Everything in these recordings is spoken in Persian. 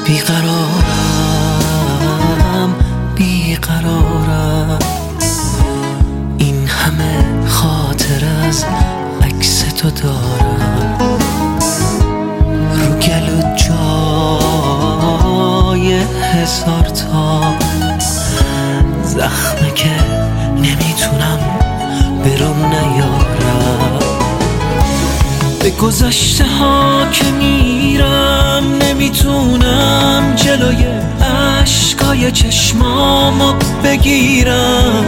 بیقرارم این همه خاطر از عکس تو دارم، رو گلو جای هزار تا زخمه که نمیتونم برام نیارم. به گذشته ها که میرم نمیتونم جلوی اشکای چشمامو بگیرم.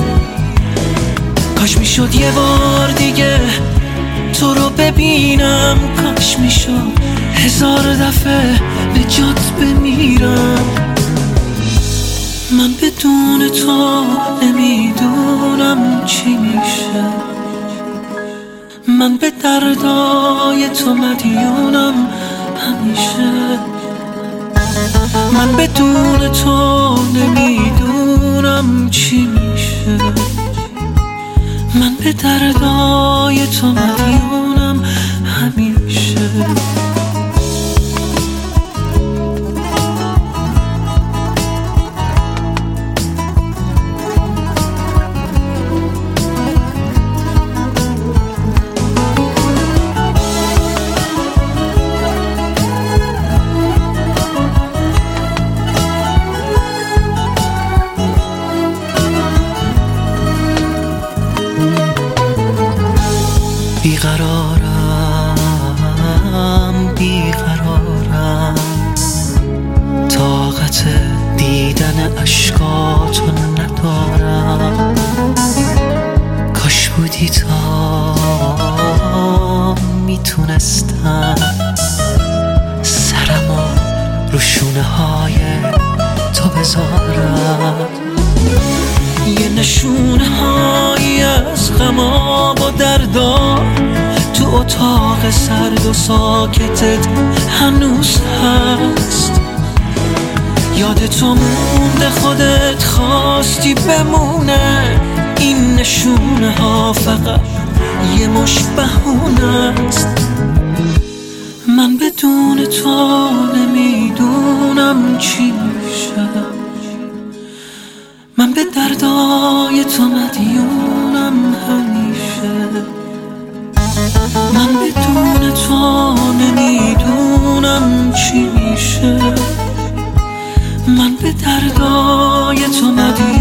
کاش میشد یه بار دیگه تو رو ببینم، کاش میشد 1000 دفعه به جات بمیرم. من بدون تو نمیدونم چی میشه، من به دردای تو مدیونم همیشه. من بدون تو نمیدونم چی میشه، من به دردای تو مدیونم همیشه. بیقرارم طاقت دیدن اشکاتو ندارم. کاش بودی تا میتونستم سرمو رو شونه های تو بذارم. یه نشونه هایی از غمام و دردا تو اتاق سرد و ساکتت هنوز هست. یاد تو مونده، خودت خواستی بمونه. این نشونه ها فقط یه مش بهونه است. من بدون تو نمیدونم چی میشه، من به دردای تو مدیونم همیشه. من بدون تو نمیدونم چی میشه، من به دردای تو مدیونم